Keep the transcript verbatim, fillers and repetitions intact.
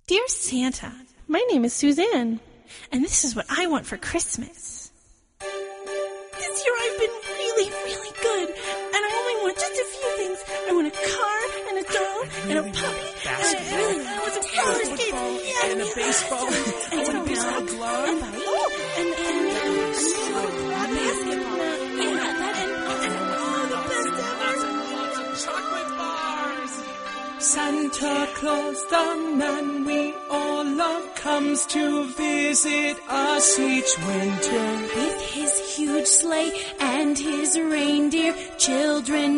Dear Santa, my name is Suzanne, and this is what I want for Christmas. This year I've been really, really good, and I only want just a few things. I want a car, and a doll, and a puppy, and I really want some roller skates, yeah, and a baseball, and and a baseball glove, and, oh, and, and, and, and a basketball, yeah, that, and, and, oh, the best ever. chocolate bars. Santa Claus, the man we all love, comes to visit us each winter. With his huge sleigh and his reindeer, children